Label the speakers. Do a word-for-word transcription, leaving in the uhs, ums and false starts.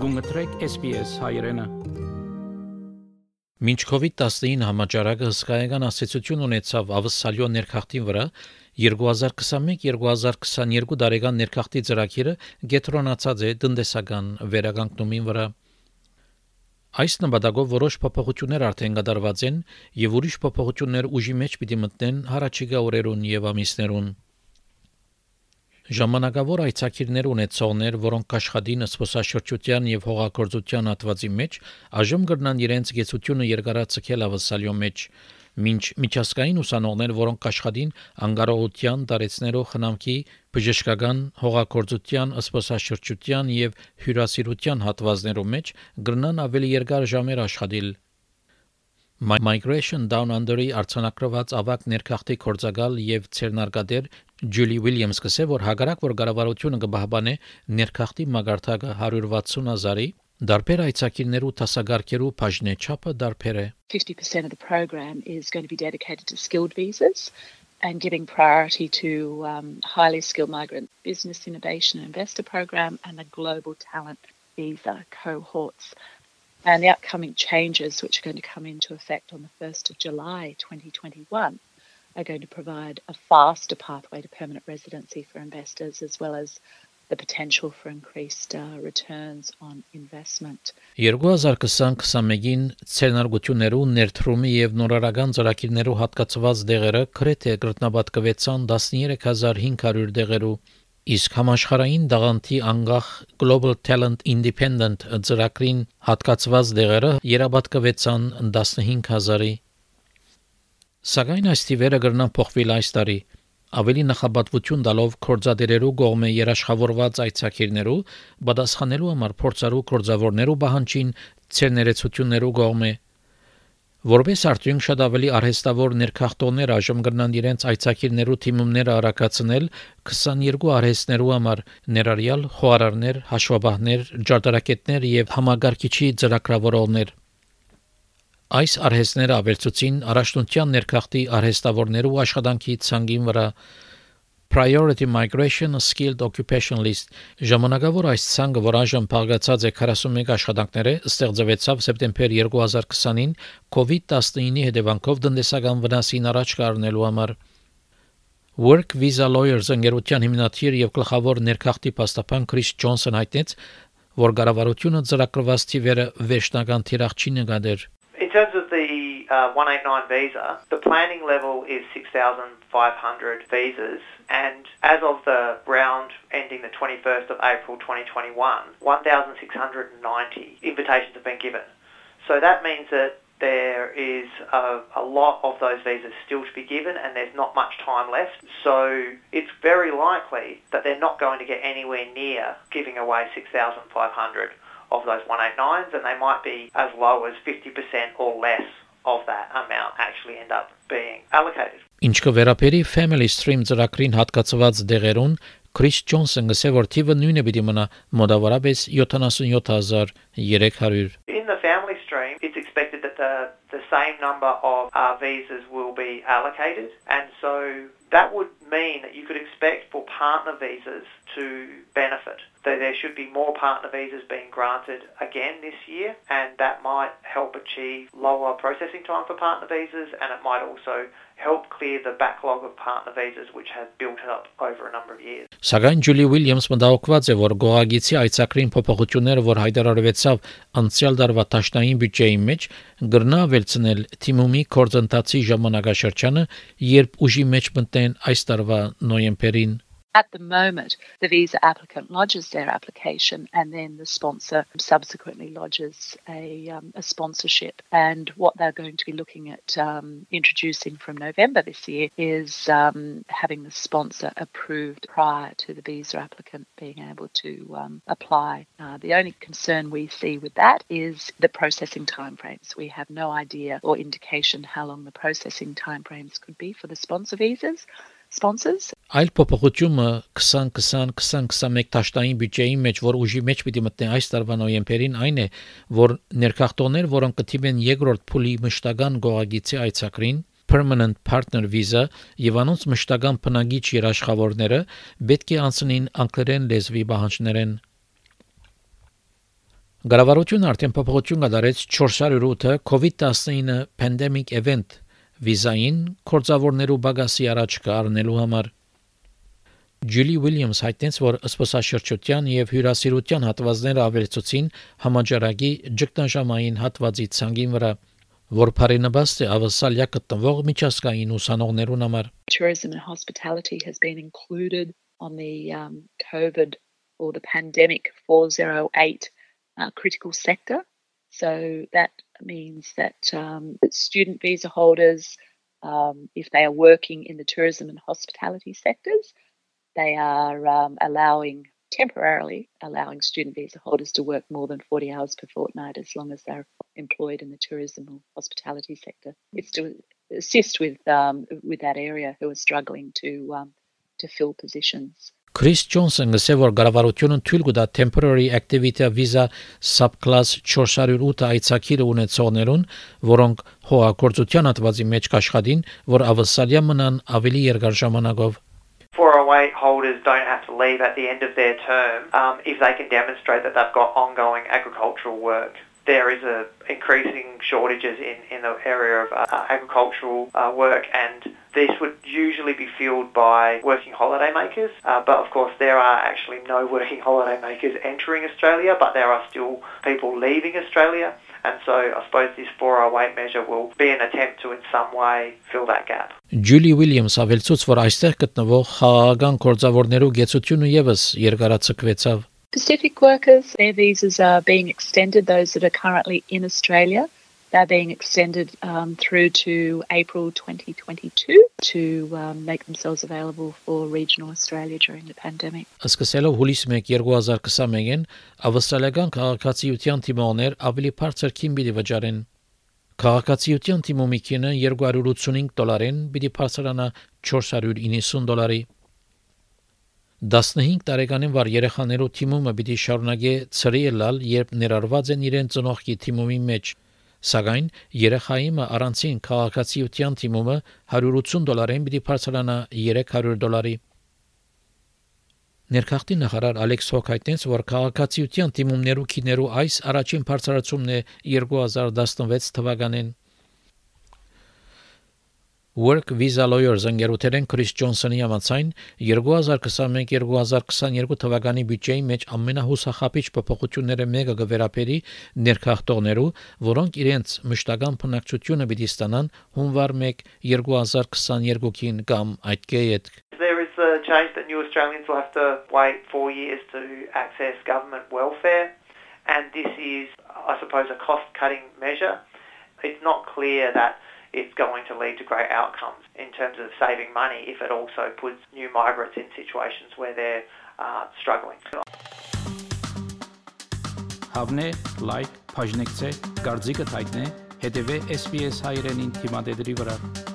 Speaker 1: Գումտրեք S B S հայրենը։
Speaker 2: Մինչ COVID nineteen համաճարակը հսկայական ասացություն ունեցավ ավսալյո ներքախտին վրա, twenty twenty-one twenty twenty-two տարեկան ներքախտի ծրագիրը գետրոնացած է տնտեսական վերականգնումին վրա։ Այս նպատակով որոշ փոփոխություններ արդեն կատարված են եւ ուրիշ փոփոխություններ ուժի մեջ պիտի մտնեն հարաճիգա օրերուն եւ ամիսներուն։ Ժամանակավոր այցակիրներ ունեցողներ, որոնք աշխատին սփոսաշրջության եւ հողագործության հատվածի մեջ, այժմ կրնան իրենց գեցությունը երկարացնել ավսալյո մեջ, մինչ միջազգային ուսանողներ, որոնք աշխատին անկարողության, տարեցներով խնամքի, բժշկական, հողագործության, սփոսաշրջության եւ հյուրասիրության հատվածներով մեջ, կրնան ավելի երկար ժամեր աշխատել։ Migration Down Under-ի արձանագրված ավակ ներքախտի կորցակալ եւ ցերնարգադեր Ջուլի Ուիլյամսը ասել, որ հագարակ որ կառավարությունը կբահբանե ներքախտի մագարտակը one hundred sixty հազարի, դարբեր այցակիրներու տասագարկերու բաժնե չափը դարբեր է։
Speaker 3: fifty percent of the program is going to be dedicated to skilled visas and giving priority to um, highly skilled migrant business innovation and investor program and the global talent visa cohorts. And the upcoming changes, which are going to come into effect on the first of July twenty twenty-one, are going to provide a faster pathway to permanent residency for investors, as well as the potential for increased uh, returns on investment.
Speaker 2: twenty twenty-one-twenty-one-ին ցերնարգություններու ներդրումի եւ նորարարական ծրագիրներու հատկացված դեղերը քրեթե կրտնաբատկվեցան thirteen thousand five hundred դեղերու, իսկ համաշխարհային դաղանթի անգախ Global Talent Independent ծրագրին հատկացված դեղերը երաբատկվեցան fifteen thousand-ի։ Սակայն այս թիվերը կրնան փոխվել այս տարի, ավելի նախաբատվություն տալով կորձադերերու կողմէ երաշխավորված այցակիրներու, պատասխանելու համար փորձարու կորձավորներու պահանջին ցերներեցություններու կողմէ։ Որպես արդյունք շատ ավելի արհեստավոր ներքախտողներ այժմ կրնան իրենց այցակիրներու թիմումները արագացնել twenty-two արհեստներու համար, ներառյալ խոհարարներ, հաշվապահներ, ջարդարակետներ եւ համագարկիչի ծրագրավորողներ։ Այս արհեստները ավելցուցին առաջնության ներքախտի արհեստավորներու աշխատանքի ցանկին վրա Priority Migration Skilled Occupation List ժամանակավոր այս ցանկը, որ այժմ փաղկացած է forty-one աշխատանքները, ստեղծվեցավ սեպտեմբեր twenty twenty-ին COVID nineteen-ի հետևանքով տնտեսական վնասին առաջ կառնելու համար։ Work Visa Lawyers ընկերության հիմնադիր եւ գլխավոր ներքախտի պաստապան Քրիս Ջոնսոն հայտնեց, որ կառավարությունը ծրագրված թիվերը վերջնական թիրախ չի նկատել։
Speaker 4: In terms of the uh, one eighty-nine visa, the planning level is six thousand five hundred visas, and as of the round ending the twenty-first of April twenty twenty-one, one thousand six hundred ninety invitations have been given. So that means that there is a, a lot of those visas still to be given, and there's not much time left. So it's very likely that they're not going to get anywhere near giving away six thousand five hundred of those one eighty-nines, and they might be as low as fifty percent or less of that amount actually end up being allocated.
Speaker 2: Ինչ կվերապերի Family Stream ծրագրին հատկացված դեղերուն, Քրիս Ջոնսոնը ասել, որ թիվը նույնը պիտի մնա մոտավորապես seventy-seven thousand three hundred։
Speaker 4: In the Family Stream, it's expected that the, the same number of uh, visas will be allocated, and so that would mean that you could expect for partner visas to benefit. That there should be more partner visas being granted again this year, and that might help achieve lower processing time for partner visas, and it might also help clear the backlog of partner visas which has built up over a number of years.
Speaker 2: Սակայն Ջուլի Ուիլյամսը մտահոգված է, որ գողագիցի այցակրին փոփոխությունները, որ հայտարարվեցավ անցյալ տարվա տաշնային բյուջեի մեջ, կգրնա ավելցնել թիմումի կորձընթացի ժամանակաշրջանը, երբ ուժի մեջ մտնեն այս տարվա նոյեմբերին։
Speaker 3: At the moment, the visa applicant lodges their application, and then the sponsor subsequently lodges a, um, a sponsorship. And what they're going to be looking at um, introducing from November this year is um, having the sponsor approved prior to the visa applicant being able to um, apply. Uh, the only concern we see with that is the processing timeframes. We have no idea or indication how long the processing timeframes could be for the sponsor visas. Sponsors.
Speaker 2: Այլ փոփոխությունը twenty twenty twenty twenty-one տաշտային բյուջեի մեջ, որ ուժի մեջ պիտի մտնեն այս տարվա նոյեմբերին, այն է, որ ներքախտողներ, որոնք կթիվեն երկրորդ փուլի մշտական գողագիցի այցակրին, Permanent Partner Visa եւ անոնց մշտական բնակիչ երաշխավորները պետք է անցնին անգլերեն լեզվի պահանջներեն։ Գարավարությունը արդեն փոփոխություն կդարեց four hundred eight COVID nineteen pandemic event վիզային կորձավորներու բագասի առաջ կառնելու համար։ Julie Williams հայտնեց, որ սպասաշրջության եւ հյուրասիրության հատվածները ավելացուցին համաճարակի ճգնաժամային հատվածի ցանկին վրա, որ բարենպաստ է ավասալյա գտնվող միջազգային ուսանողներուն համար։
Speaker 3: Tourism and hospitality has been included on the um, COVID or the pandemic four oh eight uh, critical sector. So that means that um, student visa holders, um, if they are working in the tourism and hospitality sectors, they are um, allowing, temporarily allowing student visa holders to work more than forty hours per fortnight as long as they're employed in the tourism or hospitality sector. It's to assist with um, with that area who are struggling to um, to fill positions.
Speaker 2: Chris Johnson գսե որ գարավարությունը թույլ կտա temporary activity visa subclass four hundred eight այցակիրը ունեցողներուն, որոնք հողագործության հատվածի մեջ կաշխատին, որ ավասալյա մնան ավելի երկար ժամանակով։
Speaker 4: four oh eight holders don't have to leave at the end of their term um, if they can demonstrate that they've got ongoing agricultural work. There is a increasing shortages in, in the area of uh, agricultural uh, work, and this would usually be filled by working holiday makers. Uh, but of course, there are actually no working holiday makers entering Australia, but there are still people leaving Australia. And so I suppose this four oh eight measure will be an attempt to in some way fill that gap.
Speaker 2: Julie Williams ավելցուց, որ այստեղ գտնվող խաղաղան կորձավորներու գեցությունը եւս երկարացկվեցավ։
Speaker 3: Pacific workers, their visas are being extended, those that are currently in Australia. They're being extended um, through to April twenty twenty-two to um, make themselves available for regional Australia during the pandemic.
Speaker 2: Սկսելով հուլիսի first twenty twenty-one-ին ավստրալիական քաղաքացիության թիմողներ ավելի բարձր քին պիտի վճարեն։ Քաղաքացիության թիմումի քինը two hundred eighty-five դոլարեն պիտի բարձրանա four hundred ninety դոլարի։ fifteen տարեկանին վար երեխաներու թիմումը պիտի շարունակի ծրիելալ, երբ ներառված են իրեն ծնողքի թիմումի մեջ։ Սակայն երեխայինը առանցին քաղաքացիության թիմումը one hundred eighty դոլարեն պիտի բարձրանա three hundred դոլարի։ Ներքախտի նախարար Ալեքս Հոք հայտնեց, որ քաղաքացիության թիմումներու քիներու այս առաջին բարձրացումն է twenty sixteen թվականին։ Work Visa Lawyers ընկերության Chris Johnson-ի համաձայն twenty twenty-one twenty twenty-two թվականի բյուջեի մեջ ամենահուսախապիչ փոփոխությունները մեկը կվերապերի ներքախտողներու, որոնք իրենց մշտական բնակչությունը պիտի ստանան հունվար first twenty twenty-two-ին կամ այդ կեյետ։
Speaker 4: There is a change that new Australians will have to wait four years to access government welfare, and this is, I suppose, a cost-cutting measure. It's not clear that it's going to lead to great outcomes in terms of saving money if it also puts new migrants in situations where they're uh, struggling.
Speaker 1: Հավնե, լայք, բաժնեկցե, դարձիկը թայտնե, հետևե S B S հայրենին թիմադեդի վրա։